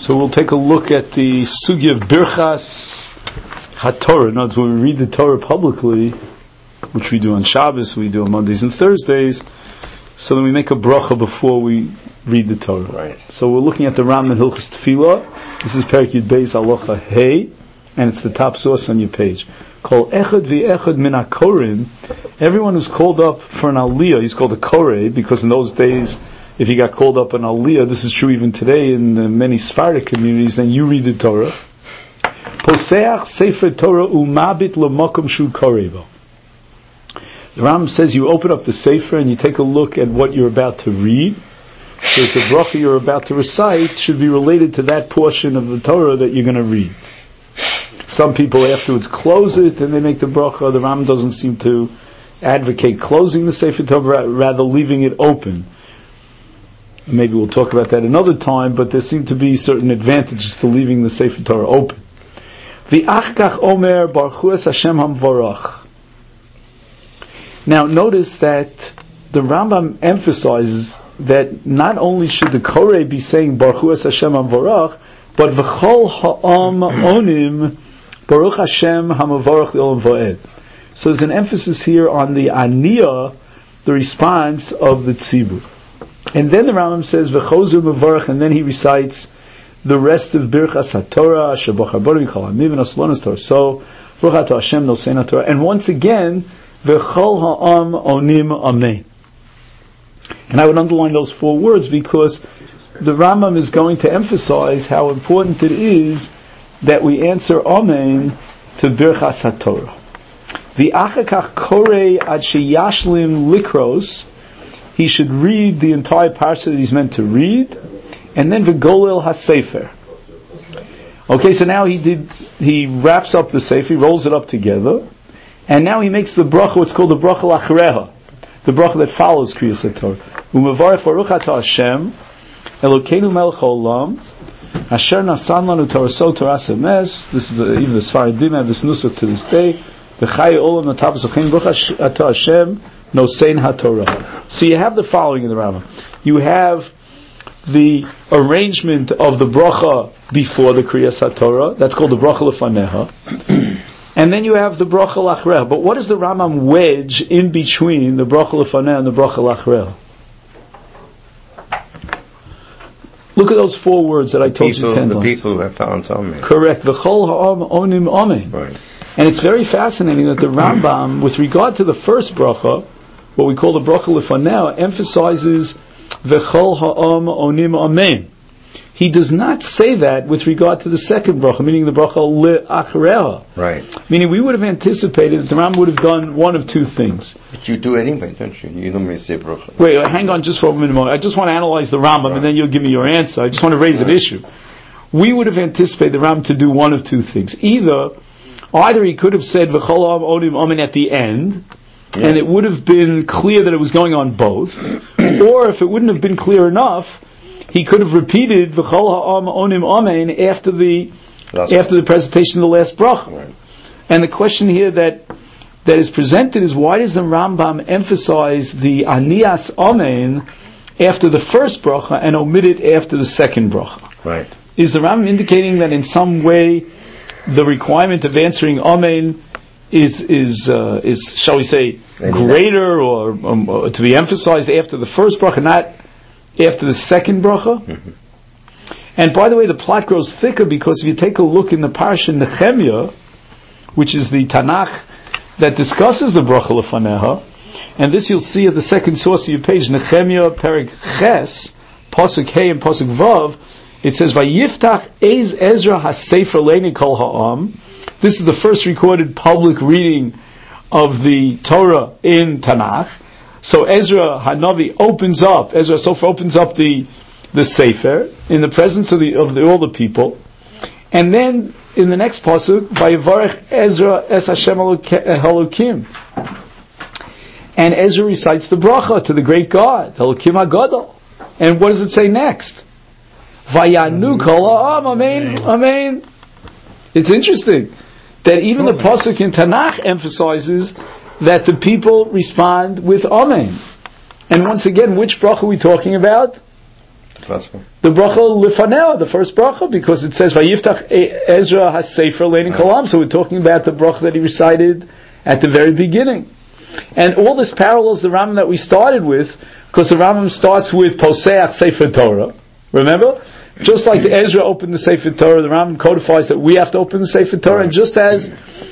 So we'll take a look at the sugya of Birchas HaTorah. Now, when we read the Torah publicly, which we do on Shabbos, we do on Mondays and Thursdays, so then we make a bracha before we read the Torah. Right. So we're looking at the Ram in Hilchos Tefillah. This is Perek Yud Beis Halacha Hey, and it's the top source on your page. Kol echad v'echad min hakorim. Everyone who's called up for an aliyah, he's called a koreh, because in those days, if you got called up an aliyah, this is true even today in many Sephardic communities, then you read the Torah. Poseach sefer Torah umabit l'makom shu koreva. The Rambam says you open up the sefer and you take a look at what you're about to read. So the bracha you're about to recite should be related to that portion of the Torah that you're going to read. Some people afterwards close it and they make the bracha. The Rambam doesn't seem to advocate closing the sefer Torah, rather leaving it open. Maybe we'll talk about that another time, but there seem to be certain advantages to leaving the Sefer Torah open. V'achkach omer baruch Hashem hamvarach. Now notice that the Rambam emphasizes that not only should the Koreh be saying baruch Hashem hamvarach, but v'chol ha'am onim baruch Hashem hamavarach l'olam va'ed. So there's an emphasis here on the aniyah, the response of the tzibur. And then the Rambam says v'chozu mevarach, and then he recites the rest of Birchas HaTorah, Shabach HaBarim Kol HaMiv V'Noslonos Torah. So Baruch Atah Hashem Nosein HaTorah, and once again v'chol ha'am onim amen. And I would underline those four words because the Rambam is going to emphasize how important it is that we answer amen to Birchas HaTorah. V'achakach korei ad sheyashlim likros. He should read the entire parsha that he's meant to read, and then v'golel hasefer. Okay, so now he wraps up the sefer, he rolls it up together, and now he makes the bracha, what's called the bracha lachreha, the bracha that follows Kriyas HaTorah. U'mevarech baruch atah Hashem, Elokeinu melech haolam, asher nasan lanu toraso toras emes. This is even the Sfaradim have this nusach to this day. V'chai olam natavos ochein baruch atah Hashem, Nosein HaTorah. So you have the following in the Rambam. You have the arrangement of the bracha before the Kriyas HaTorah. That's called the bracha lefaneha. And then you have the bracha lachreha. But what does the Rambam wedge in between the bracha lefaneha and the bracha lachreha? Look at those four words that I told you 10 times. The people who have found amen. Correct. V'chol ha'am onim amen. Right. And it's very fascinating that the Rambam, with regard to the first bracha, what we call the bracha lefaneh, emphasizes v'chol ha'am onim amen. He does not say that with regard to the second bracha, meaning the bracha le'achreha. Right. Meaning we would have anticipated that the Rambam would have done one of two things. But you do anyway, don't you? You don't miss the bracha. Wait, hang on just for a minute. I just want to analyze the Rambam, right, and then you'll give me your answer. I just want to raise an issue. We would have anticipated the Rambam to do one of two things. Either he could have said v'chol ha'am onim amen at the end, and it would have been clear that it was going on both. Or if it wouldn't have been clear enough, he could have repeated v'chol ha'am onim amen after the presentation of the last bracha. Right. And the question here that is presented is, why does the Rambam emphasize the aniyas amen after the first bracha and omit it after the second bracha? Right. Is the Rambam indicating that in some way the requirement of answering amen is shall we say greater or to be emphasized after the first bracha, not after the second bracha? Mm-hmm. And by the way, the plot grows thicker because if you take a look in the parsha Nehemiah, which is the Tanakh that discusses the bracha lefaneha, and this you'll see at the second source of your page, Nehemiah Perek Ches, Pasuk Hey and Pasuk Vav. It says, "Vayiftach ez Ezra hasefer leini kol ha'am." This is the first recorded public reading of the Torah in Tanakh. So Ezra Hanavi opens up the sefer in the presence of all the people, and then in the next pasuk, "Vayivarech Ezra es Hashem Elokim," and Ezra recites the bracha to the great God, Elokim HaGadol. And what does it say next? Vayanu kol ha'am, amen, amen. It's interesting that even the pasuk in Tanakh emphasizes that the people respond with amen. And once again, which bracha are we talking about? The bracha Lifanea, the first bracha, because it says Vayiftach Ezra HaSefer Lein Kolam. So we're talking about the bracha that he recited at the very beginning. And all this parallels the Rambam that we started with, because the Rambam starts with Poseach Sefer Torah. Remember? Just like Ezra opened the Sefer Torah, the Rambam codifies that we have to open the Sefer Torah. And just as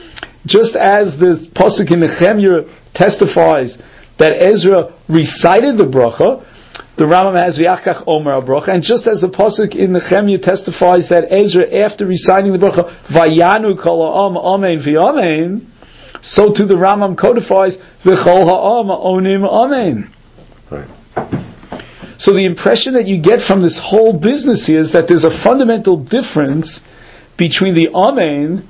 the Pasuk in Nehemiah testifies that Ezra recited the bracha, the Rambam has V'yachkach Omer bracha, and just as the Pasuk in Nehemiah testifies that Ezra, after reciting the bracha, Vayanu kol ha'am amen v'amen, so too the Rambam codifies V'chol ha'am onim amen. Right. So the impression that you get from this whole business here is that there's a fundamental difference between the amen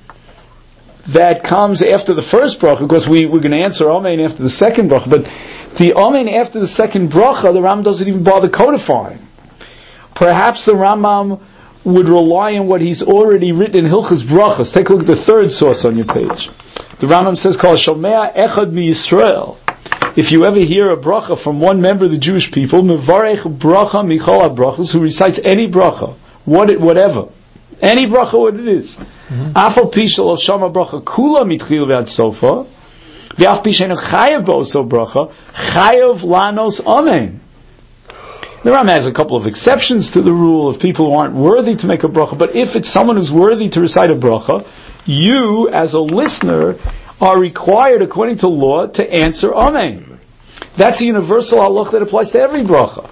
that comes after the first bracha, because we're going to answer amen after the second bracha, but the amen after the second bracha, the Rambam doesn't even bother codifying. Perhaps the Rambam would rely on what he's already written in Hilchos Brachos. Take a look at the third source on your page. The Rambam says, Kol shomea echad mi Yisrael. If you ever hear a bracha from one member of the Jewish people, mevarech bracha michol ha-brachos, who recites any bracha, whatever, any bracha, what it is. Afal pi shelo shama bracha kula mitchil ve'ad sofa, ve'af pi she'enu chayav bo'oso bracha, chayav lanos amen. The Rambam has a couple of exceptions to the rule of people who aren't worthy to make a bracha, but if it's someone who's worthy to recite a bracha, you, as a listener, are required, according to law, to answer amen. That's a universal halach that applies to every bracha.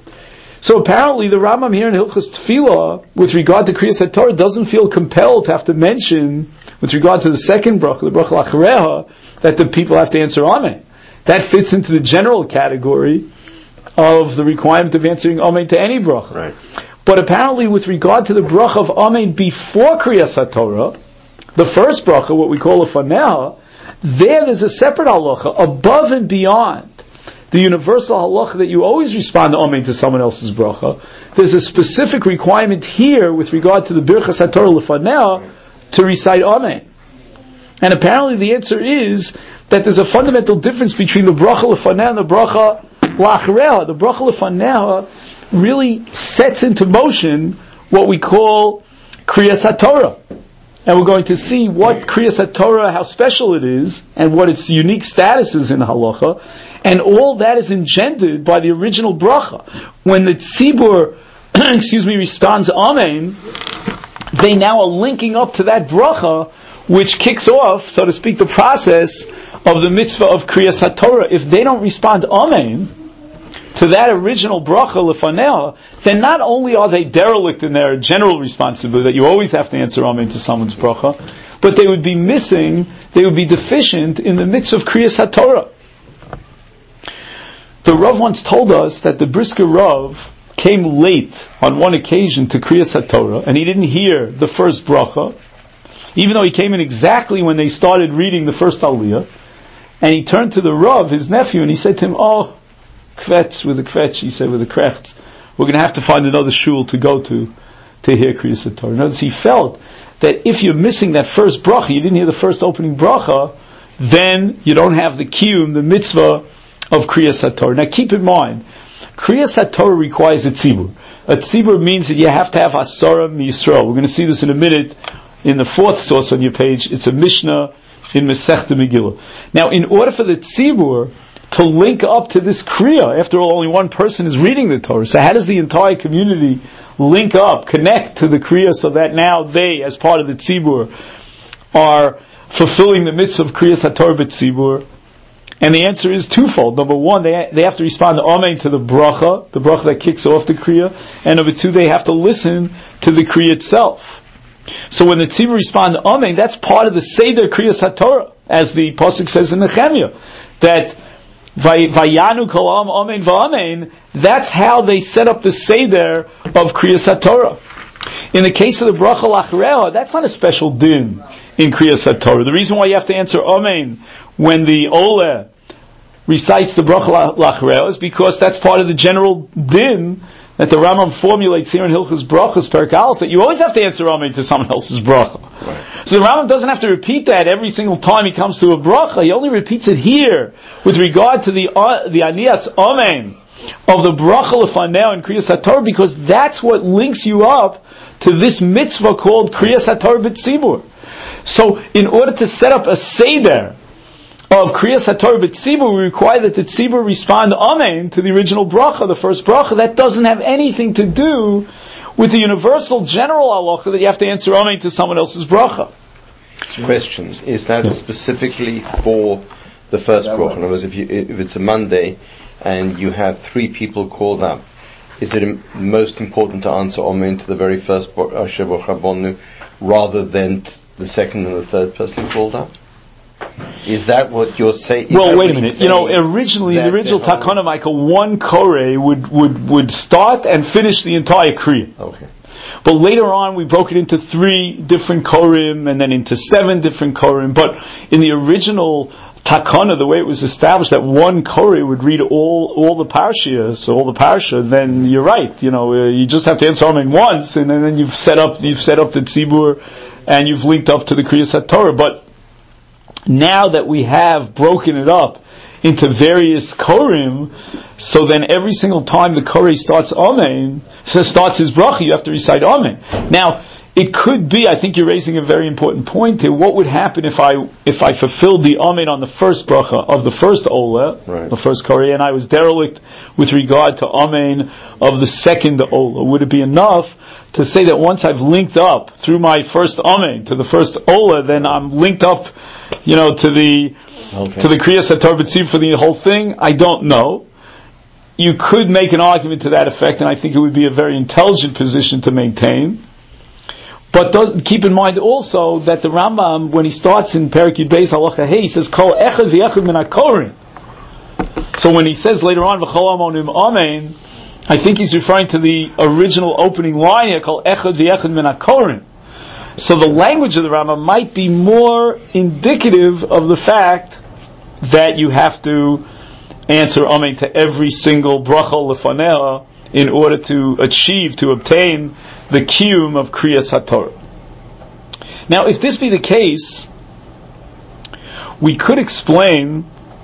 So apparently the Rambam here in Hilchos Tefillah, with regard to Kriyas HaTorah, doesn't feel compelled to have to mention, with regard to the second bracha, the bracha Lachareha, that the people have to answer amen. That fits into the general category of the requirement of answering amen to any bracha. Right. But apparently with regard to the bracha of amen before Kriyas HaTorah, the first bracha, what we call a Faneha, there's a separate halacha above and beyond the universal halacha that you always respond to amen to someone else's bracha. There's a specific requirement here with regard to the Birchas HaTorah Lefanea to recite amen. And apparently the answer is that there's a fundamental difference between the bracha Lefanea and the bracha Lachareha. The bracha Lefanea really sets into motion what we call Kriyas HaTorah. And we're going to see what Kriyas HaTorah, how special it is, and what its unique status is in halacha, and all that is engendered by the original bracha. When the tzibur, responds amen, they now are linking up to that bracha, which kicks off, so to speak, the process of the mitzvah of Kriyas HaTorah. If they don't respond amen to that original bracha lefanea, then not only are they derelict in their general responsibility that you always have to answer amen to someone's bracha, but they would be deficient in the mitzvah of Kriyas HaTorah. The Rav once told us that the Brisker Rav came late on one occasion to Kriyas HaTorah, and he didn't hear the first bracha, even though he came in exactly when they started reading the first aliyah, and he turned to the Rav, his nephew, and he said to him, kvetz, with a kvetch, he said, with a krechts, we're going to have to find another shul to go to hear Kriyas HaTorah. In other words, he felt that if you're missing that first bracha, you didn't hear the first opening bracha, then you don't have the kiyum, the mitzvah of Kriyas HaTorah. Now keep in mind, Kriyas HaTorah requires a tzibur. A tzibur means that you have to have Asara Yisrael. We're going to see this in a minute in the fourth source on your page. It's a Mishnah in Masechta Megillah. Now, in order for the tzibur to link up to this Kriya, after all, only one person is reading the Torah. So how does the entire community link up, connect to the Kriya, so that now they, as part of the tzibur, are fulfilling the mitzvah of Kriyas HaTorah b'tzibur? And the answer is twofold. Number one, they have to respond to amen to the bracha that kicks off the kriya, and number two, they have to listen to the kriya itself. So when the tzibur respond to amen, that's part of the seder Kriyas HaTorah, as the pasuk says in Nehemiah, that vayanu kol ha'am amen v'amen. That's how they set up the seder of Kriyas HaTorah. In the case of the bracha Lachareha, that's not a special din in Kriyas HaTorah. The reason why you have to answer amen when the Oleh recites the bracha Lachareha is because that's part of the general din that the Rambam formulates here in Hilchos Brachos Perek Aleph, that you always have to answer amen to someone else's bracha. Right. So the Rambam doesn't have to repeat that every single time he comes to a bracha. He only repeats it here with regard to the aniyas amen of the bracha lefaneo and Kriyas HaTorah, because that's what links you up to this mitzvah called Kriyas HaTorah b'tzibur. So, in order to set up a seder of Kriyas HaTorah b'tzibur, we require that the tzibur respond amen to the original bracha, the first bracha. That doesn't have anything to do with the universal general halacha that you have to answer amen to someone else's bracha. Questions. Is that specifically for the first bracha? In other words, if it's a Monday and you have 3 people called up, is it most important to answer amen to the very first Asher Bracha Bonu rather than the second and the third person called up? Is that what you're saying? Well, wait a minute. Originally, the original Takana, Michael, one Koreh would start and finish the entire Kriya. Okay. But later on, we broke it into 3 different Korim and then into 7 different Korim. But in the original Takana, the way it was established, that one Koreh would read all the Parsha, so all the Parsha, then you're right. You just have to answer amen once, and then you've set up the Tzibur, and you've linked up to the Kriyas HaTorah. But now that we have broken it up into various Korim, so then every single time the Koreh starts Amen, starts his bracha, you have to recite Amen. Now, it could be, I think you're raising a very important point here, what would happen if I fulfilled the Amen on the first bracha of the first Ola, right, the first Koreh, and I was derelict with regard to Amen of the second Ola? Would it be enough to say that once I've linked up through my first Amen to the first Ola, then I'm linked up to the Kriyas HaTorah b'tzibur for the whole thing? I don't know. You could make an argument to that effect, and I think it would be a very intelligent position to maintain. But keep in mind also that the Rambam, when he starts in Perek Yud Beis Halacha Hey, he says Kol echad v'echad min hakorim. So when he says later on V'chol amonim amen, I think he's referring to the original opening line here, Kol echad v'echad min hakorim. So the language of the Rambam might be more indicative of the fact that you have to answer amen to every single bracha lefanea in order to obtain the kiyum of Kriyas HaTorah. Now, if this be the case, we could explain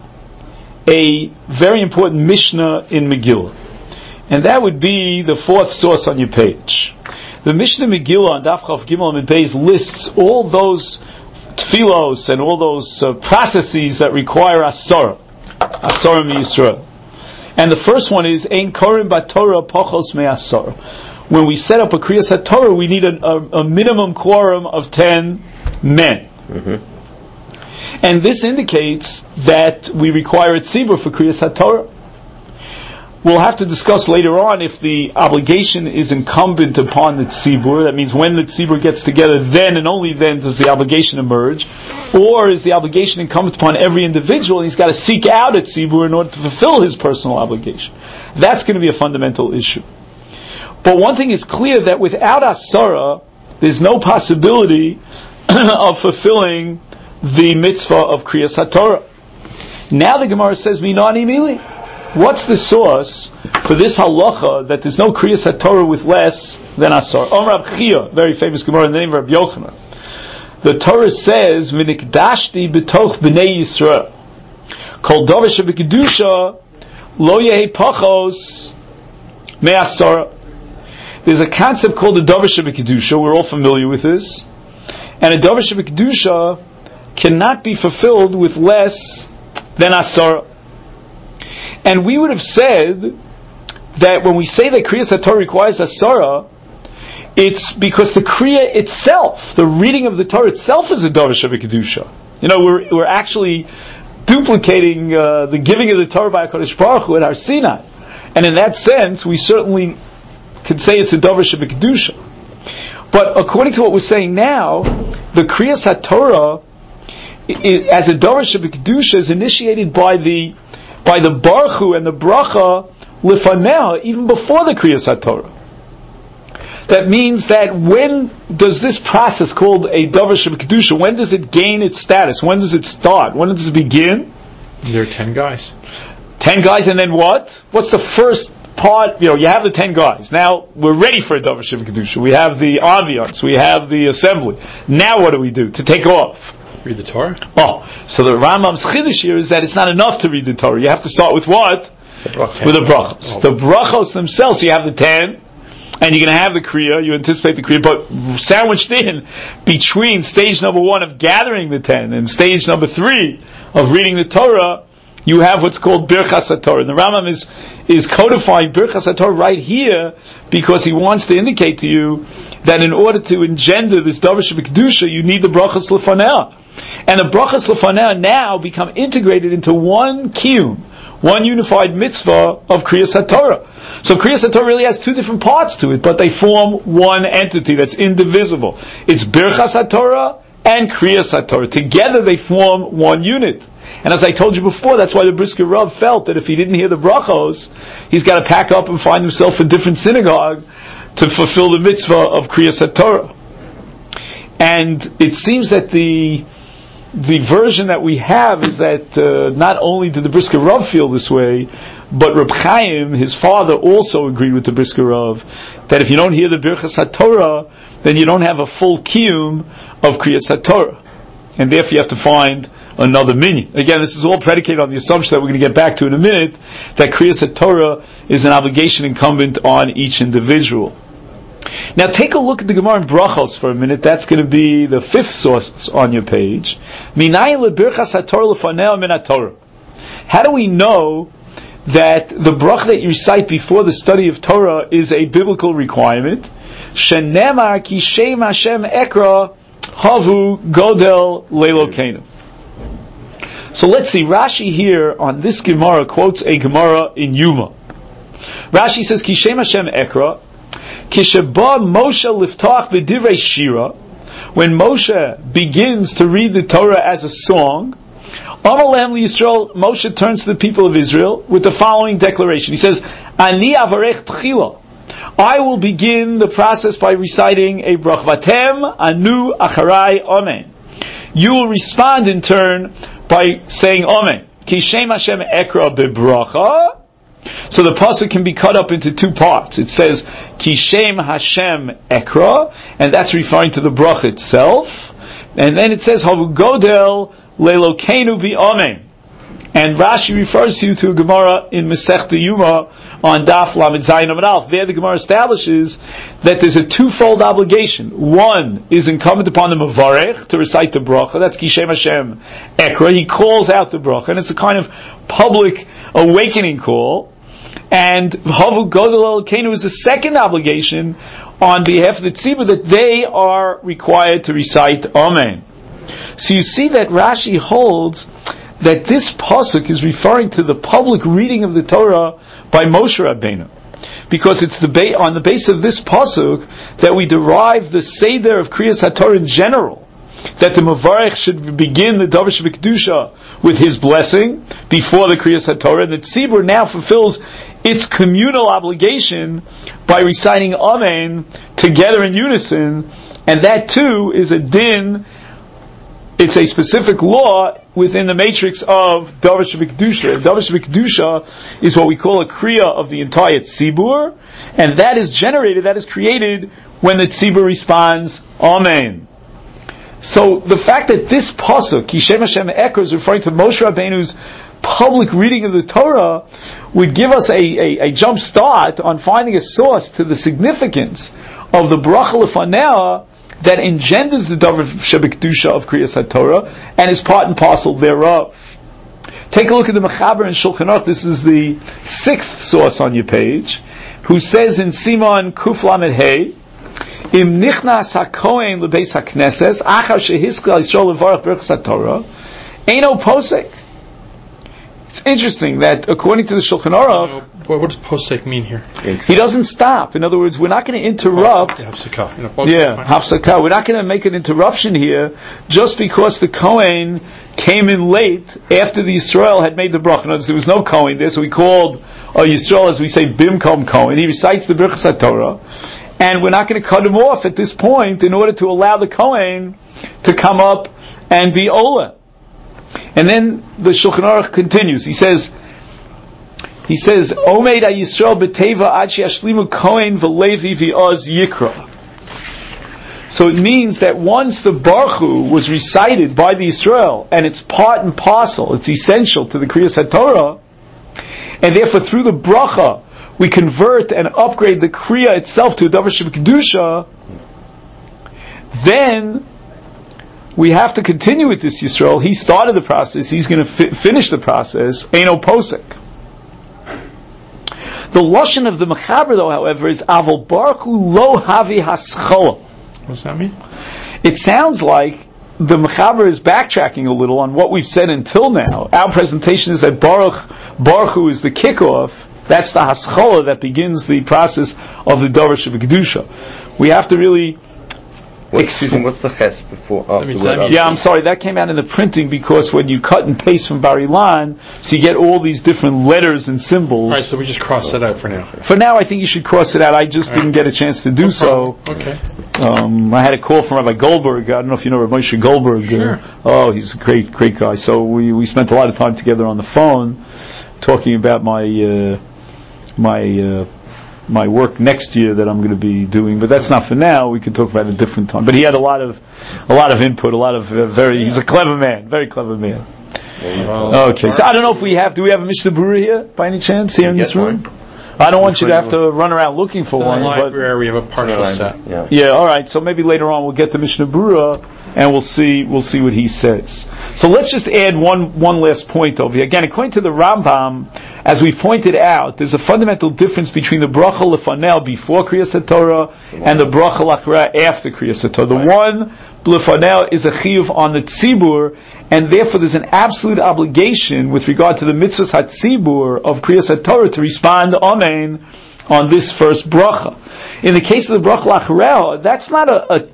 a very important Mishnah in Megillah, and that would be the 4th source on your page. The Mishnah Megillah on Daf Chav Gimel and Beis lists all those tfilos and all those processes that require asara miyisrael. And the first one is Ein Korim Batorah Pochos Me'asara. When we set up a Kriyas HaTorah, we need a minimum quorum of 10 men. Mm-hmm. And this indicates that we require a tzibur for Kriyas HaTorah. We'll have to discuss later on if the obligation is incumbent upon the tzibur. That means when the tzibur gets together, then and only then does the obligation emerge. Or is the obligation incumbent upon every individual, and he's got to seek out a tzibur in order to fulfill his personal obligation. That's going to be a fundamental issue. But one thing is clear, that without asara, there's no possibility of fulfilling the mitzvah of Kriyas HaTorah. Now the Gemara says, Minani Mili. What's the source for this halacha that there's no Kriyas HaTorah with less than asara? Rab Chia, very famous Gemara in the name of Rabbi Yochanan. The Torah says, V'nikdashti b'toch b'nei Yisrael. Kol davar sheb'kedusha lo yehi pachos me'asara. There's a concept called the davar sheb'kedusha. We're all familiar with this. And a davar sheb'kedusha cannot be fulfilled with less than asara. And we would have said that when we say that Kriyas HaTorah requires asara, it's because the Kriya itself, the reading of the Torah itself, is a davar sheb'kedusha. We're actually duplicating the giving of the Torah by HaKadosh Baruch Hu at Har Sinai. And in that sense, we certainly could say it's a davar sheb'kedusha. But according to what we're saying now, the Kriyas HaTorah, as a davar sheb'kedusha, is initiated by the Baruch Hu and the bracha lefaneh, even before the Kriyas HaTorah. That means that when does this process called a davar sheb'kedusha, when does it gain its status? When does it start? When does it begin? There are 10 guys. 10 guys, and then what? What's the first part? You have the 10 guys. Now we're ready for a davar sheb'kedusha. We have the ambiance. We have the assembly. Now what do we do to take off? Read the Torah? So the Rambam's chiddush here is that it's not enough to read the Torah. You have to start with what? with the brachos. The brachos themselves, you have the 10, and you're going to have the kriya, you anticipate the kriya, but sandwiched in between stage number 1 of gathering the 10 and stage number 3 of reading the Torah, you have what's called Birchas HaTorah. And the Rambam is codifying Birchas HaTorah right here because he wants to indicate to you that in order to engender this Davar Shebekdusha, you need the Brachas Lefanea. And the Brachas Lefanea now become integrated into one kiyum, one unified mitzvah of Kriyas HaTorah. So Kriyas HaTorah really has 2 different parts to it, but they form one entity that's indivisible. It's Birchas HaTorah and Kriyas HaTorah. Together they form one unit. And as I told you before, that's why the Brisker Rav felt that if he didn't hear the brachos, he's got to pack up and find himself a different synagogue to fulfill the mitzvah of Kriyas HaTorah. And it seems that the version that we have is that not only did the Brisker Rav feel this way, but Reb Chaim, his father, also agreed with the Brisker Rav that if you don't hear the Birchas HaTorah, then you don't have a full kiyum of Kriyas HaTorah. And therefore you have to find another minyan. Again, this is all predicated on the assumption that we're going to get back to in a minute, that Kriyas HaTorah is an obligation incumbent on each individual. Now take a look at the Gemara in Brachos for a minute. That's going to be the 5th source on your page. How do we know that the bracha that you recite before the study of Torah is a biblical requirement? Shenemar ki shem Hashem ekra havu godel leilokenu. So let's see, Rashi here on this Gemara quotes a Gemara in Yuma. Rashi says, Ki Shem Hashem Ekra, Kisheba Moshe Liftach B'divrei Shira, when Moshe begins to read the Torah as a song, Amalem Yisrael, Moshe turns to the people of Israel with the following declaration. He says, Ani avarech tchila, I will begin the process by reciting a brach. Vatem anu acharai amen. You will respond in turn by saying Amen. Ki Shem Hashem Ekra Bebracha. So the pasuk can be cut up into 2 parts. It says Ki Shem Hashem Ekra, and that's referring to the bracha itself. And then it says Havu Godel Leilokenu Bi Amen. And Rashi refers you to a Gemara in Masechta Yuma on Daf Lamed Zayin Amud Aleph. There the Gemara establishes that there's a 2-fold obligation. One is incumbent upon the Mavarech to recite the bracha. That's Ki Shem Hashem Ekra. He calls out the bracha, and it's a kind of public awakening call. And Havu Godel Leilokenu is the second obligation on behalf of the tzibur, that they are required to recite Amen. So you see that Rashi holds that this pasuk is referring to the public reading of the Torah by Moshe Rabbeinu, because it's on the base of this pasuk that we derive the seder of Kriyas HaTorah in general, that the Mavarech should begin the Davar Shebekdusha with his blessing before the Kriyas HaTorah, and the Tzibur now fulfills its communal obligation by reciting Amen together in unison, and that too is a din. It's a specific law within the matrix of Davar Shebekdusha. Davar Shebekdusha is what we call a kriya of the entire tzibur, and that is created when the tzibur responds Amen. So the fact that this pasuk, Ki Shem Hashem Ekra, is referring to Moshe Rabbeinu's public reading of the Torah, would give us a jump start on finding a source to the significance of the bracha lefanea that engenders the Davar Shebekdusha of Kriyas HaTorah and is part and parcel thereof. Take a look at the Mechaber in Shulchan Aruch. This is the 6th source on your page, who says in Simon Kuf Lamed Hey, Im nichnas hakohen lebeis hakneses achar shehiskal Yisrael levarach Birchas HaTorah eino posek. It's interesting that according to the Shulchan Aruch, what does posek mean here? He doesn't stop. In other words, we're not going to interrupt. Hafsakah. We're not going to make an interruption here just because the Kohen came in late after the Yisrael had made the bracha. There was no Kohen there, so we called Yisrael, as we say, Bimkom Kohen. He recites the Birchas HaTorah, and we're not going to cut him off at this point in order to allow the Kohen to come up and be Ola. And then the Shulchan Aruch continues. He says, Omeid Yisrael b'teva ad she'ashlimu Kohen v'levi v'oz yikra. So it means that once the Baruch Hu was recited by the Yisrael, and it's part and parcel, it's essential to the Kriyas HaTorah, and therefore through the bracha we convert and upgrade the kriya itself to a davar sheb'kedusha, then we have to continue with this Yisrael. He started the process. He's going to finish the process. Eino posek. The lashon of the Mechaber, though, however, is Aval Baruch Hu lo havi haschala. What does that mean? It sounds like the Mechaber is backtracking a little on what we've said until now. Our presentation is that Baruch Hu is the kickoff. That's the haschala that begins the process of the davar sheb'kedusha. We have to really. Excuse me, what's the ches before? Yeah, I'm sorry, that came out in the printing because when you cut and paste from Bar Ilan, so you get all these different letters and symbols. Alright, so we just cross that out for now. For now, I think you should cross it out. I just didn't get a chance to do so. Okay. I had a call from Rabbi Goldberg. I don't know if you know Rabbi Moshe Goldberg. Sure. He's a great guy. So we spent a lot of time together on the phone talking about my work next year that I'm going to be doing, but that's not for now. We can talk about it a different time. But he had a lot of input, he's a clever man, very clever man. Okay, so I don't know if do we have a Mishnah Berurah here, by any chance, here in this room? I don't want you to have to run around looking for one. In the library, we have a partial set. Yeah, alright, so maybe later on we'll get the Mishnah Berurah, and we'll see what he says. So let's just add one last point over here. Again, according to the Rambam, as we pointed out, there's a fundamental difference between the bracha lefanel before Kriyas HaTorah and the bracha lachra after Kriyas HaTorah. The one lefanel is a chiyuv on the tzibur, and therefore there's an absolute obligation with regard to the mitzvahs hatzibur of Kriyas HaTorah to respond amen on this first bracha. In the case of the bracha lachra, that's not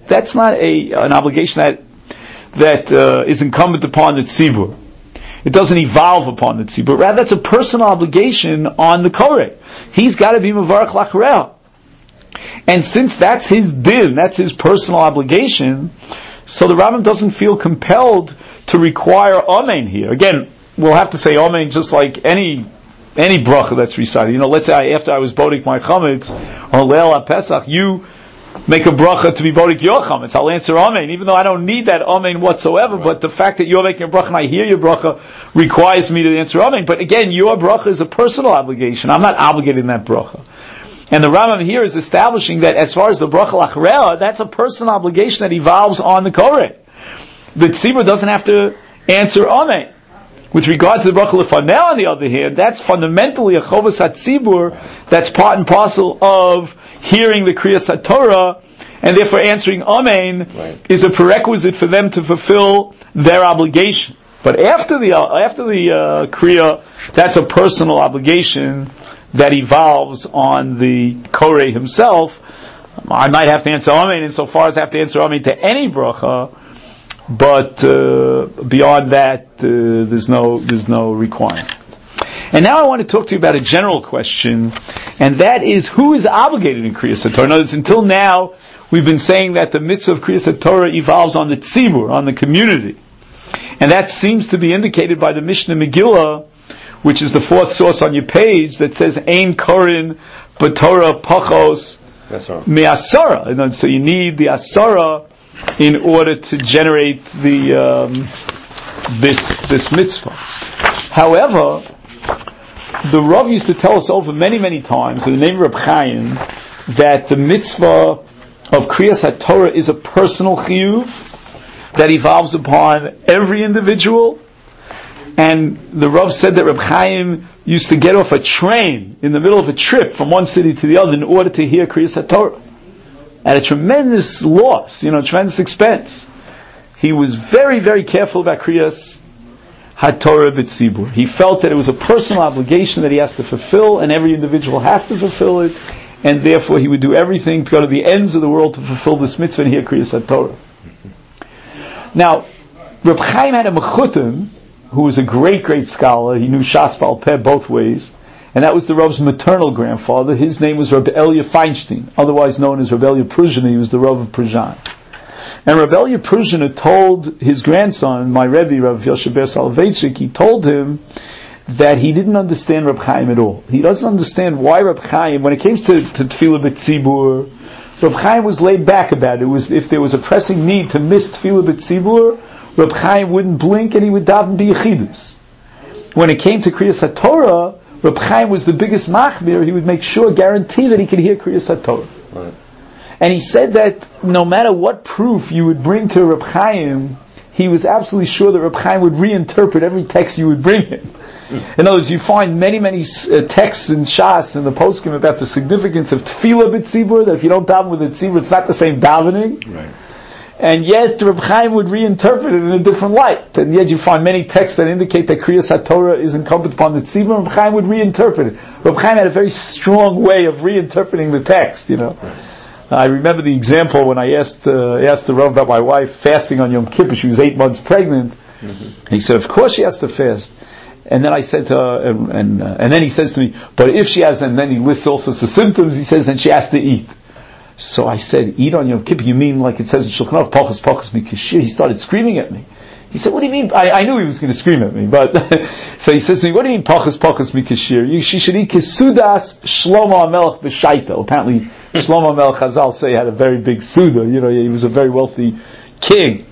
an obligation that is incumbent upon the tzibur. It doesn't evolve upon the tzibur. Rather, that's a personal obligation on the koreh. He's got to be mevarach lachra. And since that's his din, that's his personal obligation, so the Rambam doesn't feel compelled to require amen here. Again, we'll have to say amen just like any bracha that's recited. Let's say after I was bodek my chametz on Leil HaPesach, you make a bracha to be bodek your chametz. I'll answer amen, even though I don't need that amen whatsoever. Right. But the fact that you're making a bracha and I hear your bracha requires me to answer amen. But again, your bracha is a personal obligation. I'm not obligated in that bracha. And the Rambam here is establishing that as far as the bracha lachreah, that's a personal obligation that evolves on the koreh. The tzibur doesn't have to answer amen. With regard to the bracha lefanel, on the other hand, that's fundamentally a chovas hatzibur. That's part and parcel of hearing the kriyas haTorah, and therefore answering amen is a prerequisite for them to fulfill their obligation. But after the kriya, that's a personal obligation that evolves on the koreh himself. I might have to answer amen insofar as I have to answer amen to any bracha, but beyond that, there's no requirement. And now I want to talk to you about a general question, and that is, who is obligated in Kriyas HaTorah? In other words, until now, we've been saying that the mitzvah of Kriyas HaTorah evolves on the tzibur, on the community. And that seems to be indicated by the Mishnah Megillah, which is the fourth source on your page, that says, Ein korin b'Torah pachos me'asara. And so you need the asara in order to generate this mitzvah. However, the Rav used to tell us over many, many times, in the name of Reb Chaim, that the mitzvah of Kriyas HaTorah is a personal chiyuv that evolves upon every individual. And the Rav said that Reb Chaim used to get off a train in the middle of a trip from one city to the other in order to hear Kriyas HaTorah. At a tremendous loss, tremendous expense. He was very, very careful about Kriyas HaTorah b'tzibur. He felt that it was a personal obligation that he has to fulfill, and every individual has to fulfill it, and therefore he would do everything to go to the ends of the world to fulfill this mitzvah and hear Kriyas HaTorah. Now, Reb Chaim had a mechutim, who was a great, great scholar. He knew Shas Ba'al Peh both ways, and that was the Rav's maternal grandfather. His name was Reb Elia Feinstein, otherwise known as Reb Elia Pruzhina. He was the Rav of Pruzhan. And Reb Elia Pruzhina told his grandson, my Rebbe, Rav Yoshe Ber Soloveitchik, he told him that he didn't understand Reb Chaim at all. He doesn't understand why Reb Chaim, when it came to Tefillah B'Tzibur, Reb Chaim was laid back about it. If there was a pressing need to miss Tefillah B'Tzibur, Reb Chaim wouldn't blink and he would daven b'yechidus. When it came to Kriyas HaTorah, Reb Chaim was the biggest machmir. He would make sure, guarantee that he could hear Kriyas HaTorah. Right. And he said that no matter what proof you would bring to Reb Chaim, he was absolutely sure that Reb Chaim would reinterpret every text you would bring him. In other words, you find many texts in Shas and the poskim about the significance of tefillah b'tzibur, that if you don't daven with a tzibur, it's not the same davening. Right. And yet Reb Chaim would reinterpret it in a different light. And yet you find many texts that indicate that Kriyas HaTorah is incumbent upon the tzibur, and Reb Chaim would reinterpret it. Reb Chaim had a very strong way of reinterpreting the text, I remember the example when I asked the Rav about my wife fasting on Yom Kippur. She was 8 months pregnant. Mm-hmm. He said, of course she has to fast. And then I said to her, and then he says to me, but if she has, and then he lists all sorts of symptoms, he says, then she has to eat. So I said, eat on Yom Kippur? You mean like it says in Shulchan Aruch, pachas mikashir? He started screaming at me. He said, what do you mean? I knew he was going to scream at me, but so he says to me, what do you mean pachas mikashir? She should eat kesudas Shlomo HaMelech b'shaita. Apparently Shlomo HaMelech, Chazal say, had a very big suda. He was a very wealthy king.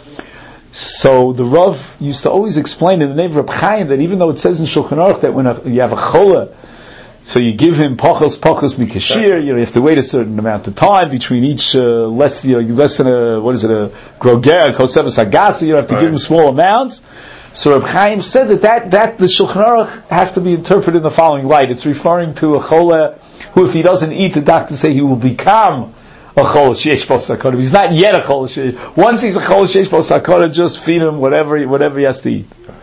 So the Rav used to always explain in the name of Reb Chaim that even though it says in Shulchan Aruch that when you have a chola, so you give him pachos mikashir, you have to wait a certain amount of time between each less than a groger, kosevas agasa, you have to give him small amounts. So Reb Chaim said that the Shulchan Aruch has to be interpreted in the following light. It's referring to a chola who, if he doesn't eat, the doctors say he will become a chol sheish bo sakona. He's not yet a chol sheish. Once he's a chol sheish bo sakona, just feed him whatever he has to eat.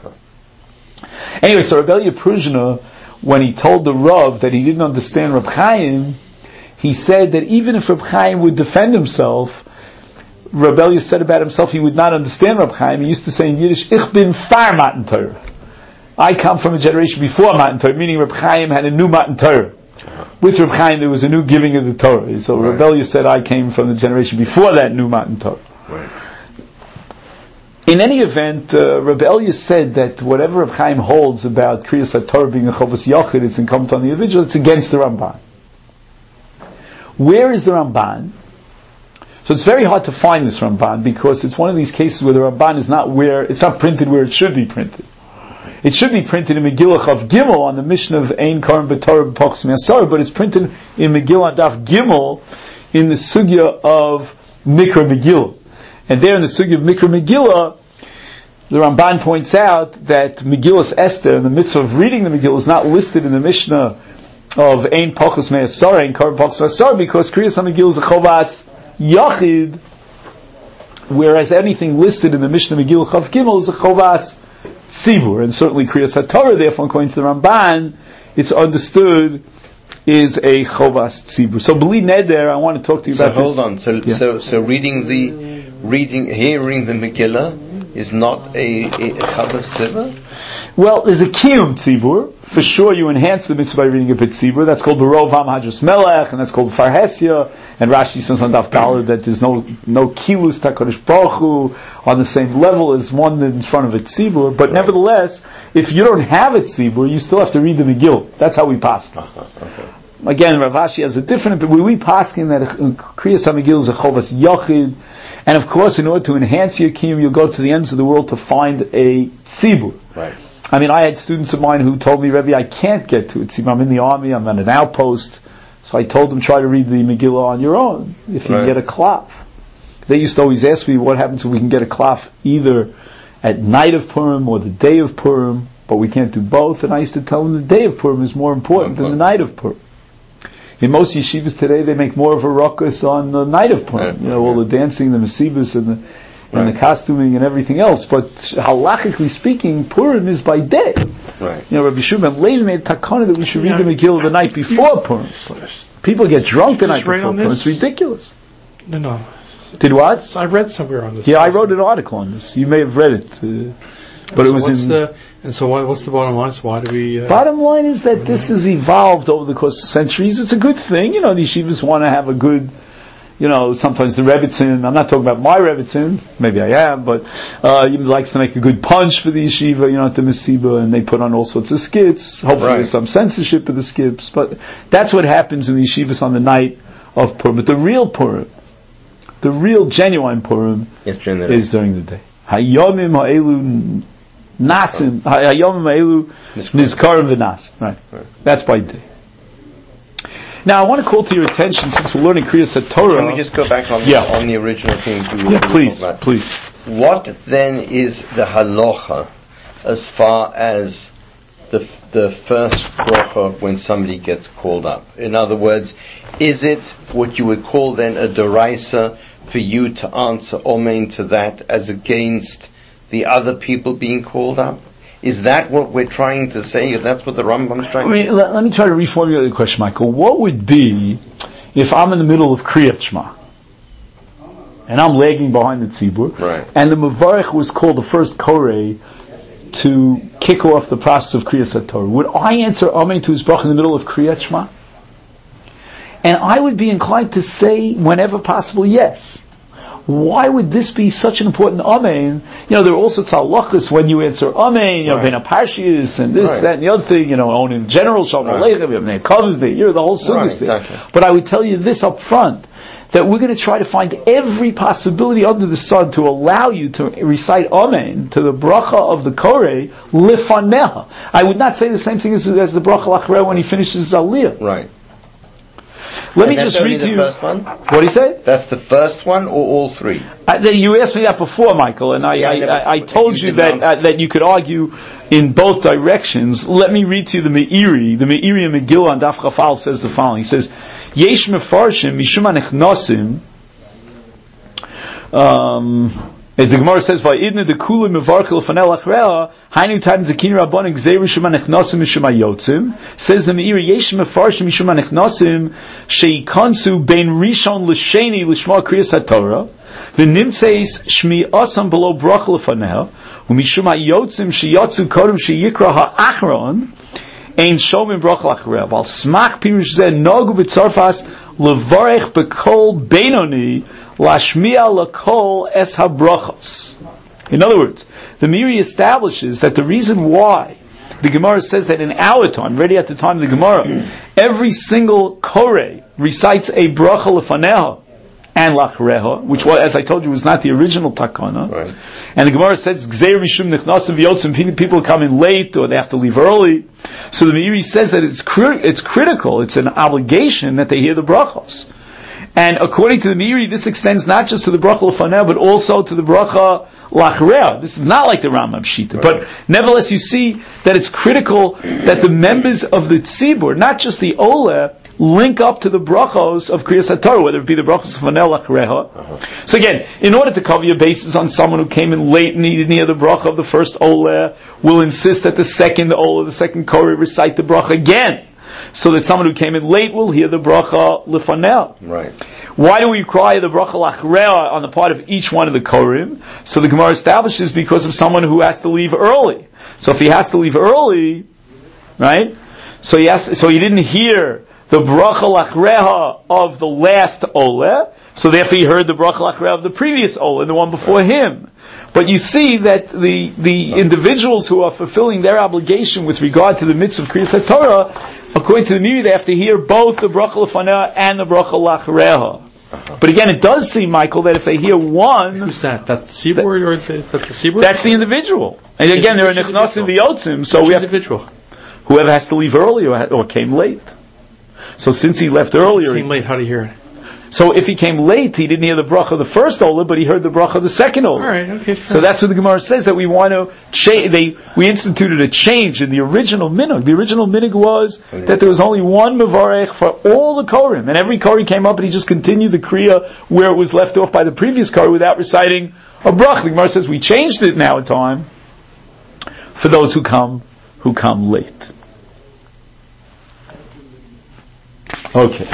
Anyway, so Rebbelia Pruzhna, when he told the Rav that he didn't understand Reb Chaim, he said that even if Reb Chaim would defend himself, Rebbelia said about himself he would not understand Reb Chaim. He used to say in Yiddish, Ich bin far Matan Torah. I come from a generation before Matan Torah, meaning Reb Chaim had a new Matan Torah. With Reb Chaim there was a new giving of the Torah. So right. Rebbelia said, I came from the generation before that new Matan Torah. Right. In any event, Rebbelia said that whatever Reb Chaim holds about Kriyas HaTorah being a Chovas Yochid, it's incumbent on the individual, it's against the Ramban. Where is the Ramban? So it's very hard to find this Ramban because it's one of these cases where the Ramban is not printed where it should be printed. It should be printed in Megillah Chav Gimel on the mission of Ein Karim B'Torah B'Pachas Me'asar, but it's printed in Megillah Daf Gimel in the sugya of Mikra Megillah. And there in the sugya of Mikra Megillah, the Ramban points out that Megillah's Esther, the mitzvah of reading the Megillah, is not listed in the Mishnah of Ein Pachas Me'asar, Ein Karim B'Pachas Me'asar, because Kriyas HaMegillah is a Chovas Yachid, whereas anything listed in the Mishnah Megillah Chav Gimel is a Chovas Tzibur, and certainly Kriyas HaTorah, therefore, according to the Ramban, it's understood is a Chovas Tzibur. So, B'li Neder, I want to talk to you about this. Hold on. So hearing the Megillah is not a Chovas Tzibur? Well, there's a Kiyum Tzibur. For sure, you enhance the mitzvah by reading a bit Tzibur. That's called Berov Ham Hadras Melech, and that's called Farhesia. And Rashi says on Daf Daled that there's no Kilus TaKadosh Baruch Hu on the same level as one in front of a Tzibur. But nevertheless, if you don't have a Tzibur, you still have to read the Megillah. That's how we paskin. Okay. Again, Rav Ashi has a different, but we paskin that Kriyas HaMegillah is a Chovas Yochid. And of course, in order to enhance your Kiyum, you'll go to the ends of the world to find a Tzibur. Right. I mean, I had students of mine who told me, Rebbe, I can't get to it. See, I'm in the army, I'm on an outpost. So I told them, try to read the Megillah on your own, if you can get a klaf. They used to always ask me, what happens if we can get a klaf either at night of Purim or the day of Purim, but we can't do both? And I used to tell them the day of Purim is more important than the night of Purim. In most yeshivas today, they make more of a ruckus on the night of Purim. All the dancing, the mesivas, and the costuming and everything else. But halachically speaking, Purim is by day. Right. Rabbi Shimon Levi made takana that we should read the Megillah the night before Purim. People get drunk the night before Purim. It's ridiculous. No. Did what? I read somewhere on this. Yeah, I wrote an article on this. You may have read it. But it was what's the bottom line? So why do we... Bottom line is that this has evolved over the course of centuries. It's a good thing. The yeshivas want to have a good... sometimes the Rebbitzin, I'm not talking about my Rebbitzin, maybe I am, but he likes to make a good punch for the yeshiva, at the Mesiba, and they put on all sorts of skits. Hopefully there's some censorship of the skits, but that's what happens in the yeshivas on the night of Purim. But the real Purim, the real genuine Purim, is during the day. Hayomim ha'elu Nasim, Hayom Ma'elu, Nizkarim V'Nas. Right. That's by day. Now, I want to call to your attention, since we're learning Kriyas HaTorah. Can we just go back on the original things we were talking about? Please. What then is the halacha as far as the first bracha when somebody gets called up? In other words, is it what you would call then a deraisa for you to answer Amen to that as against the other people being called up? Is that what we're trying to say? That's what the Rambam's trying to say? Let me try to reformulate the question, Michael. What would be if I'm in the middle of Kriyat Shema and I'm lagging behind the tzibur, right, and the Mevarech was called the first Koreh to kick off the process of Kriyas HaTorah? Would I answer Amen to his bracha in the middle of Kriyat Shema? And I would be inclined to say, whenever possible, yes. Why would this be such an important Amen? There are all sorts of halachas when you answer Amen, Ben Aparshis, and this, that, and the other thing, on in general, Shalom Aleichem, the whole sunnah thing. But I would tell you this up front, that we're going to try to find every possibility under the sun to allow you to recite Amen to the bracha of the Koreh, Lifaneha. I would not say the same thing as the bracha Lachrei when he finishes his Aliyah. Right. Let me just read to you. First one? What do you say? That's the first one, or all three? You asked me that before, Michael, and I told you that you could argue in both directions. Let me read to you the Meiri. The Meiri in Megillah on Daf Chafal says the following. He says, Yesh mefarshim mishum anechnosim. The Gemara says, "Va'idna dekulu mevarchel fanel achreha hainu tan zekin rabban gzeir shuma nechnasim mishum ayotzim." Says the Meiri, "Yesh mefarshim mishum nechnasim sheikansu bein rishon l'sheni l'shma kriyas haTorah v'nimtzeis shmi asam below bracha lefaneha u'mishum ayotzim sheyatzu kodem sheyikra ha'achron ein shomim bracha l'achreha val smach pirush zeh nagu b'tzarfas levarech bekol beinoni Lashmiya lakol es habrachos. In other words, the Meiri establishes that the reason why the Gemara says that in our time, ready at the time of the Gemara, every single Koreh recites a bracha lefaneha and lachreha, which, as I told you, was not the original takana. Right. And the Gemara says gzeir mishum nechnasim v'yotzim, people come in late or they have to leave early. So the Meiri says that it's critical, it's an obligation that they hear the brachos. And according to the Meiri, this extends not just to the bracha lefaneh, but also to the bracha lachreah. This is not like the Rambam Shita. Right. But nevertheless, you see that it's critical that the members of the tzibur, not just the Oleh, link up to the brachos of Kriyas HaTorah, whether it be the brachos lefaneh lachreah. So again, in order to cover your bases on someone who came in late and needed near the bracha of the first Oleh, will insist that the second Oleh, the second Koreh, recite the bracha again, so that someone who came in late will hear the bracha lefanel. Right. Why do we require the bracha lachreah on the part of each one of the korim? So the Gemara establishes because of someone who has to leave early. So if he has to leave early, right? So he didn't hear the bracha lachreah of the last oleh. So therefore he heard the bracha lachreah of the previous oleh, the one before him. But you see that the individuals who are fulfilling their obligation with regard to the mitzvah of Kriyas HaTorah, according to the Meiri, they have to hear both the bracha lefaneh and the bracha lachreha. But again, it does seem, Michael, that if they hear one... Who's that? That's the tzibur, or that's the tzibur? That's the individual. And again, there are nechnasim v'yotzim, so we have... individual? Whoever has to leave early or came late. So since he left earlier... He came late, how do you hear it? So if he came late, he didn't hear the bracha of the first Olah, but he heard the bracha of the second Olah. All right, okay. So that's what the Gemara says, that we want to change. We instituted a change in the original minhag. The original minhag was that there was only one mevarech for all the korim, and every kori came up and he just continued the kriya where it was left off by the previous kori without reciting a bracha. The Gemara says we changed it now in time for those who come late. Okay.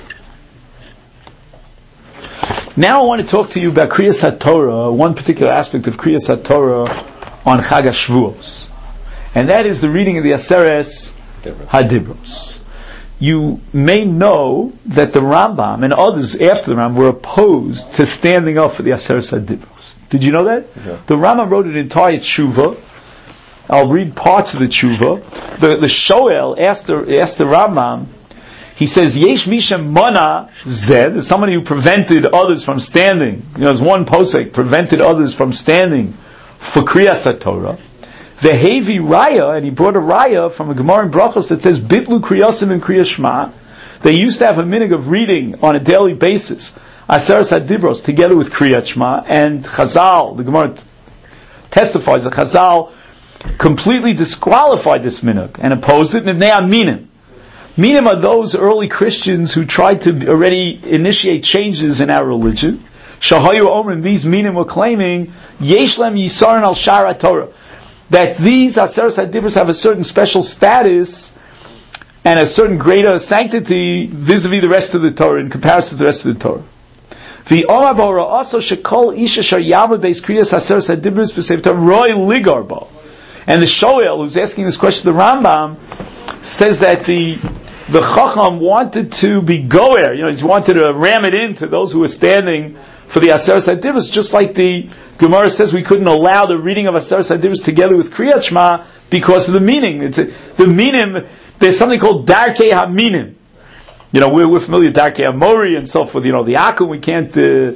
Now I want to talk to you about Kriyas HaTorah, one particular aspect of Kriyas HaTorah on Chag HaShavuos. And that is the reading of the Aseres HaDibros. You may know that the Rambam and others after the Rambam were opposed to standing up for the Aseres HaDibros. Did you know that? Yeah. The Rambam wrote an entire tshuva. I'll read parts of the tshuva. The Shoel asked the Rambam. He says, Yesh Misha Mana Zed, is somebody who prevented others from standing. There's one posek, prevented others from standing for Kriyas HaTorah. The Hevi Raya, and he brought a Raya from a Gemara in Brachos that says, Bitlu Kriyasim and Kriya Shema. They used to have a minhag of reading on a daily basis, Aseres HaDibros, together with Kriyat Shema, and Chazal, the Gemara testifies that Chazal completely disqualified this minhag and opposed it. Nivnei Aminim. Minim are those early Christians who tried to already initiate changes in our religion. Shahayu Omrim, these minim were claiming, Yeshlem Yisaron al Shara Torah, that these Aseres HaDibros have a certain special status and a certain greater sanctity vis-a-vis the rest of the Torah, in comparison to the rest of the Torah. The Omabora also shekol isha shar yama beis kriyas Aseres HaDibros v'sev Torah roy ligarba. And the Shoel, who's asking this question, the Rambam, says that the Chacham wanted to be goer, he wanted to ram it into those who were standing for the Aseres HaDibros, just like the Gemara says we couldn't allow the reading of Aseres HaDibros together with Kriyat Shema because of the meaning. The meaning, there's something called Darkei HaMinim. We're familiar with Darkei HaMori and so forth. The Akum, we can't,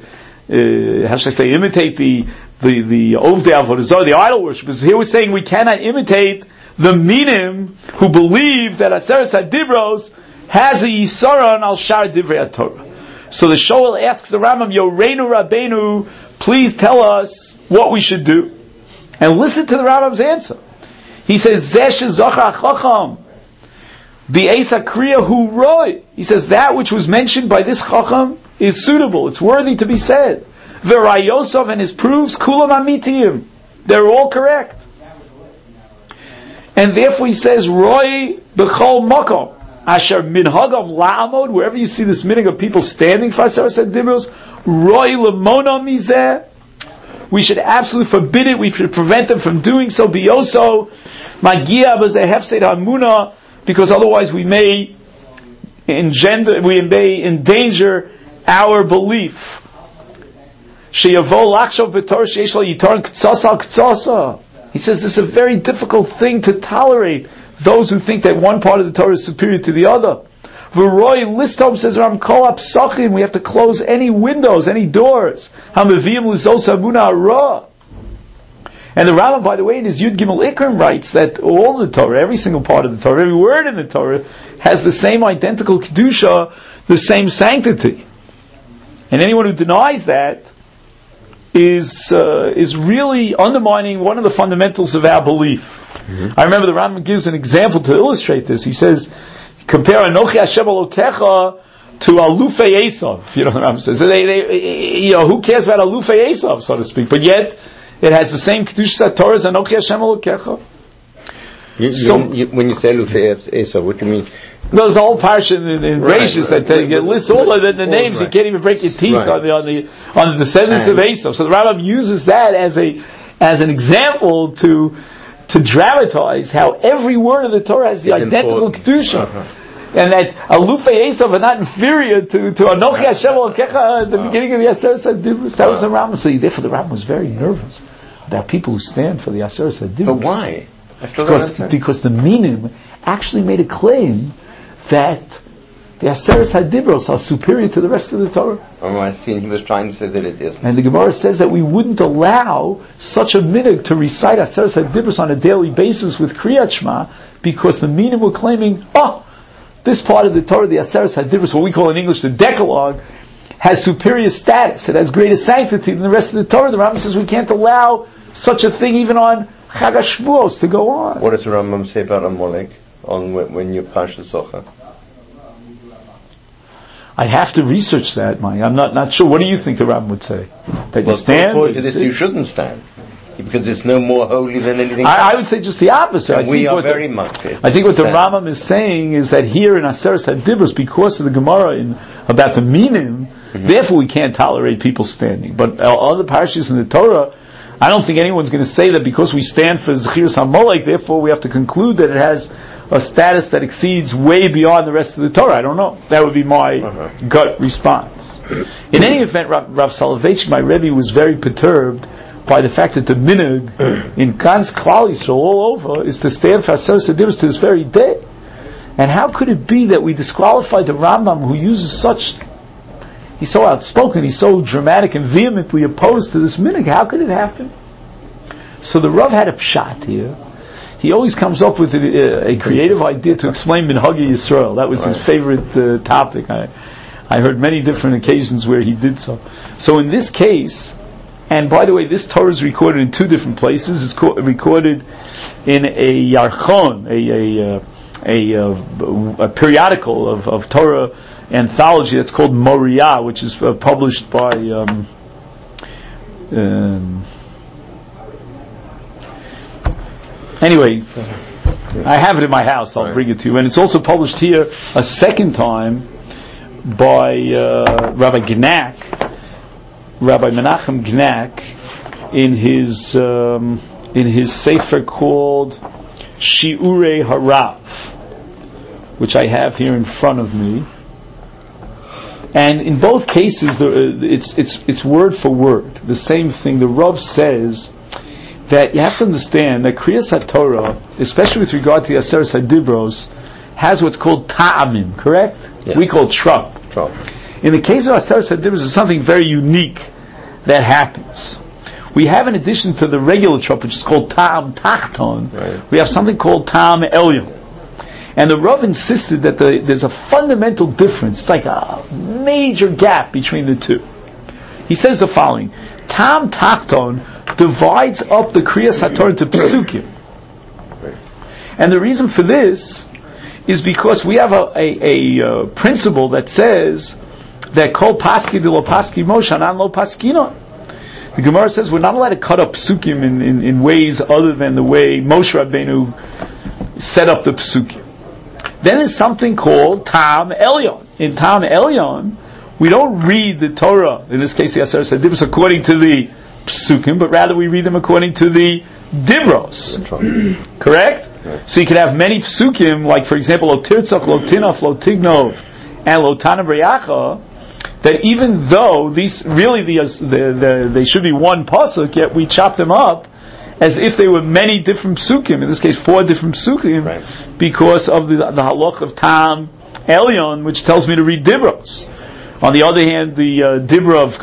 imitate the Ovdei Avodah Zarah, the idol worshippers. Here we're saying we cannot imitate the Minim who believe that Aseres HaDibros has a Yisaron al Shar Divrei HaTorah. So the Shoel asks the Rambam, Yoreinu Rabbeinu, please tell us what we should do. And listen to the Rambam's answer. He says, Zeh shezocha Chacham b'eis hakriya hu roi. He says, that which was mentioned by this Chacham is suitable, it's worthy to be said. V'rayosov, and his proofs, kulam amitiyim, they're all correct. And therefore he says, Roy b'chol makom, asher minhagam la'amod, wherever you see this minhag of people standing for Aseres HaDibros, Roy lemona mizeh, we should absolutely forbid it, we should prevent them from doing so, biyoso, magia b'zeh hefsed hamuna, because otherwise we may endanger our belief. Sheyavo lachshov b'torah sheish lo yitaron ktsasa al ktsasa. He says this is a very difficult thing to tolerate, those who think that one part of the Torah is superior to the other. V'roi listom, says Ram, kol hapsachim, we have to close any windows, any doors. Hamavim l'zos hamuna hara. And the Rambam, by the way, in his Yud Gimel Ikrim writes that all the Torah, every single part of the Torah, every word in the Torah, has the same identical kedusha, the same sanctity. And anyone who denies that is really undermining one of the fundamentals of our belief. I remember the Rambam gives an example to illustrate this. He says, compare Anochi Hashem Elokecha to Alufei Esav. You know what the Rambam says? Who cares about Alufei Esav, so to speak? But yet, it has the same Kedushas Torah as Anochi Hashem Elokecha. When you say Alufei Esav, what do you mean? There's a whole parsha in Reishis that lists all of the names. You can't even break your teeth on the descendants of Esav. So the Rambam uses that as an example to dramatize how every word of the Torah has the identical kedusha, and that Alufei Esav are not inferior to Anochi Hashem Elokecha at the beginning of the Aseres HaDibros. That was the Rambam. So therefore, the Rambam was very nervous about people who stand for the Aseres HaDibros. But why? Because the Minim actually made a claim that the Aseres HaDibros are superior to the rest of the Torah. Oh, I see. He was trying to say that it isn't. And the Gemara says that we wouldn't allow such a minhag to recite Aseres HaDibros on a daily basis with Kriyat Shema, because the Minim were claiming, this part of the Torah, the Aseres HaDibros, what we call in English the Decalogue, has superior status. It has greater sanctity than the rest of the Torah. The Rambam says we can't allow such a thing even on Chag HaShavuos to go on. What does the Rambam say about Amalek on when you pash the Zohar? I'd have to research that, Mike. I'm not sure. What do you think the Rambam would say? That you stand? According to this, you shouldn't stand, because it's no more holy than anything else. I would say just the opposite. And we are very much. I think what the Rambam is saying is that here in Aseres HaDibros, because of the Gemara about the Minim, therefore we can't tolerate people standing. But other parashas in the Torah, I don't think anyone's going to say that because we stand for Zechiras HaMolek, therefore we have to conclude that it has a status that exceeds way beyond the rest of the Torah. I don't know. That would be my gut response. In any event, Rav Soloveitchik, my Rebbe, was very perturbed by the fact that the minhag in Khan's Klal Yisrael all over is to stand for Aseres HaDibros to this very day. And how could it be that we disqualify the Rambam, who uses he's so outspoken, he's so dramatic and vehemently opposed to this minhag? How could it happen? So the Rav had a pshat here, he always comes up with a creative idea to explain Minhagi Yisrael. That was his favorite topic. I heard many different occasions where he did so. So in this case, and by the way, this Torah is recorded in two different places. It's recorded in a Yarchon, a periodical of Torah anthology that's called Moriah, which is published by anyway, I have it in my house. I'll bring it to you. And it's also published here a second time by Rabbi Menachem Gnak, in his sefer called Shiurei Harav, which I have here in front of me. And in both cases, it's word for word the same thing. The Rav says that you have to understand that Kriyas HaTorah, especially with regard to the Aseret HaDibros, has what's called ta'amim, correct? Yeah. We call trop. In the case of Aseret HaDibros, there's something very unique that happens. We have, in addition to the regular trop, which is called ta'am tachton, we have something called ta'am elyon. And the Rav insisted that there's a fundamental difference. It's like a major gap between the two. He says the following: Ta'am tachton divides up the Kriyas HaTorah into psukim. And the reason for this is because we have a principle that says that kol paski de lo paski Moshe anan lo paskino. The Gemara says we're not allowed to cut up psukim in ways other than the way Moshe Rabbeinu set up the psukim. Then there's something called Ta'am Elyon. In Ta'am Elyon, we don't read the Torah, in this case the Aseret HaDibros, according to the psukim, but rather we read them according to the dibros. Correct? So you can have many psukim, like for example, Lo Tirtzach, Lo Tinaf, Lo Tignov, and Lo Tanav Reyacha, that even though these really they should be one pasuk, yet we chop them up as if they were many different psukim. In this case, 4 different psukim, because of the halach of Ta'am Elyon, which tells me to read dibros. On the other hand, the dibra of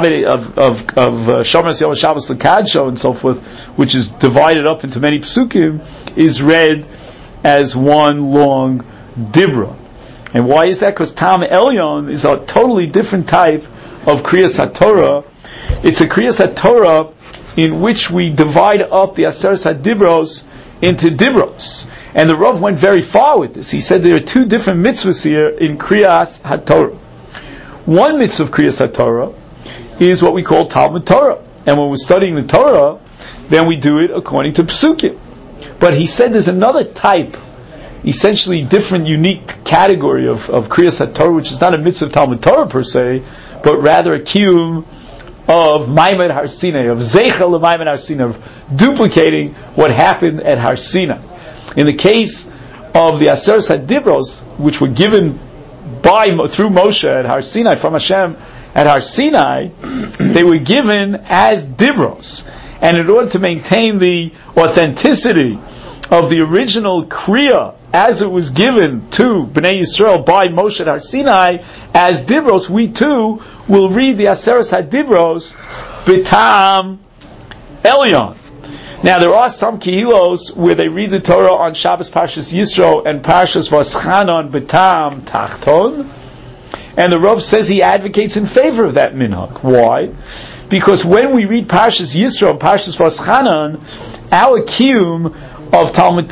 Shomer Yom Shabbos L'Kadsho and so forth, which is divided up into many psukim, is read as one long dibra. And why is that? Because Ta'am Elyon is a totally different type of Kriyas HaTorah. It's a Kriyas HaTorah in which we divide up the Aseret HaDibros into dibros. And the Rav went very far with this. He said there are 2 different mitzvahs here in Kriyas HaTorah. One mitzvah of Kriyas HaTorah is what we call Talmud Torah. And when we're studying the Torah, then we do it according to psukim. But he said there's another type, essentially different, unique category of Kriyas HaTorah, which is not a mitzvah of Talmud Torah per se, but rather a kiyum of Maimed Har Sinai, of Zeichel of Maimed Har Sinai, of duplicating what happened at Har Sinai. In the case of the Aseret HaDibros, which were given through Moshe at Har Sinai, from Hashem at Har Sinai, they were given as dibros. And in order to maintain the authenticity of the original Kriya as it was given to Bnei Yisrael by Moshe at Har Sinai as dibros, we too will read the Aseret HaDibros B'Ta'am Elyon. Now there are some kehilos where they read the Torah on Shabbos Parshas Yisro and Parshas Vaschanon B'Ta'am Tachton, and the Rav says he advocates in favor of that minhag. Why? Because when we read Parshas Yisro and Parshas Vaschanon, our kiyum of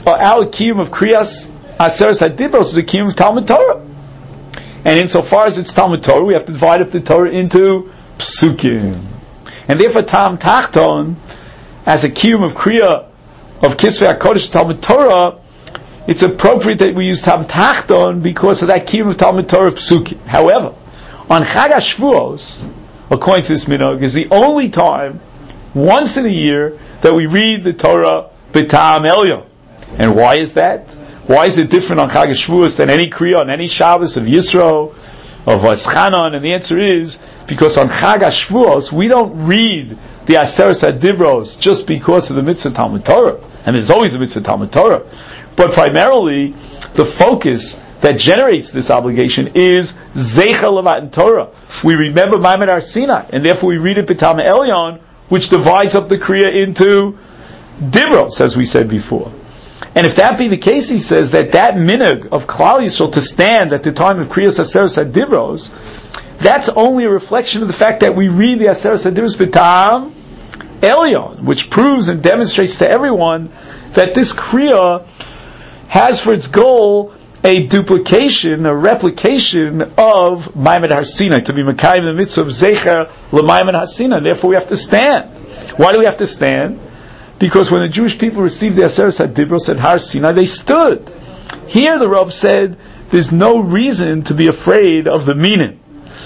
Kriyas Aseret HaDibros is a kiyum of Talmud Torah. And insofar as it's Talmud Torah, we have to divide up the Torah into psukim. And therefore, Ta'am Tachton, as a kiyum of Kriya of Kisvei HaKodesh Talmud Torah, it's appropriate that we use Ta'am Tachton because of that kiyum of Talmud Torah psukim. However, on Chag HaShavuos, according to this minhag, is the only time, once in a year, that we read the Torah B'Ta'am Elyon. And why is that? Why is it different on Chag HaShavuos than any Kriya, on any Shabbos of Yisro, of Vaschanon? And the answer is, because on Chag HaShavuos, we don't read the Aseret HaDibros just because of the mitzvah Talmud Torah. And there's always a mitzvah Talmud Torah. But primarily, the focus that generates this obligation is Zeichel Matan Torah. We remember Maimed Har Sinai, and therefore we read it B'Ta'am Elyon, which divides up the Kriya into Dibros, as we said before. And if that be the case, he says that minhag of Klal Yisrael to stand at the time of Kriyas Aseres HaDivros, that's only a reflection of the fact that we read the Aseres HaDivros B'Tam Elyon, which proves and demonstrates to everyone that this Kriya has for its goal a duplication, a replication of Maimed Har Sinai, to be Mekayim the mitzvah of Zecher LeMaimed Har Sinai. Therefore we have to stand. Why do we have to stand? Because when the Jewish people received the Aseres HaDibros at Har Sinai, they stood. Here the Rav said there's no reason to be afraid of the Minim.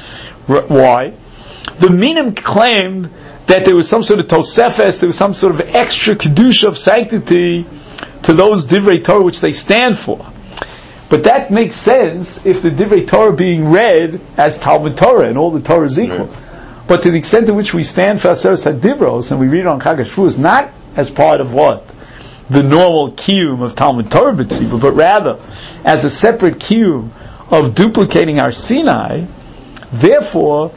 Why? The Minim claimed that there was some sort of Tosefes, there was some sort of extra Kedusha of sanctity to those Divrei Torah which they stand for. But that makes sense if the Divrei Torah being read as Talmud Torah and all the Torah is equal. Right. But to the extent to which we stand for Aseres HaDivros and we read it on Chag HaShavuos, not as part of what? The normal kiyum of Talmud Torah B'Tzibur, but rather as a separate kiyum of duplicating our Sinai. Therefore,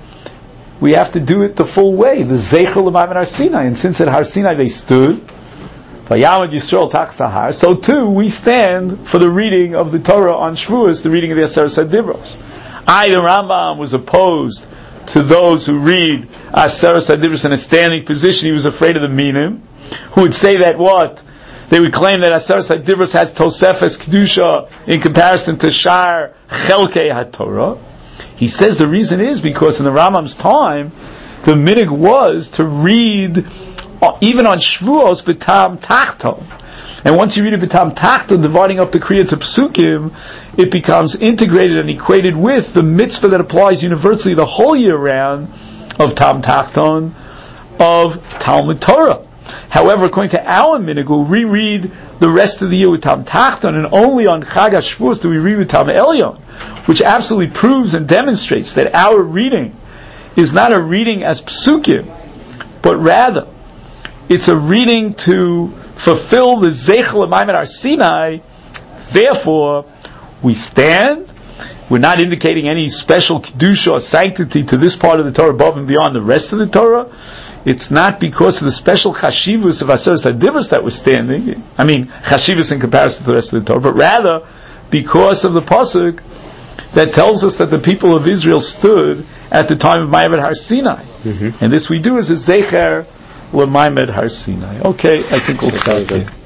we have to do it the full way, the Zeichel L'Maimed Har Sinai. And since at Har Sinai they stood, Vayamad Yisrael Tach Sahar, so too we stand for the reading of the Torah on Shavuos, the reading of the Aseres HaDivros. The Rambam was opposed to those who read Aseres HaDivros in a standing position. He was afraid of the Minim, who would say that what? They would claim that Aseres HaDivros has Tosefes Kedusha in comparison to Shar Chelkei HaTorah. He says the reason is because in the Rambam's time, the minhag was to read even on Shavuos B'Tam Tachton. And once you read it B'Tam Tachton, dividing up the Kriya to Psukim, it becomes integrated and equated with the mitzvah that applies universally the whole year round of Tam Tachton, of Talmud Torah. However, according to our minhag, we'll reread the rest of the year with Tam Tachton, and only on Chag HaShavuos do we read with Tam Elyon, which absolutely proves and demonstrates that our reading is not a reading as Psukim, but rather it's a reading to fulfill the Zeichel L'Maimed Har Sinai. Therefore, we stand. We're not indicating any special kedusha or sanctity to this part of the Torah above and beyond the rest of the Torah. It's not because of the special chashivus of Aseres HaDivros that we're standing. I mean, chashivus in comparison to the rest of the Torah, but rather because of the pasuk that tells us that the people of Israel stood at the time of Maimed Har Sinai. Mm-hmm. And this we do as a Zecher L'Maimed Har Sinai. Okay, I think we'll start there.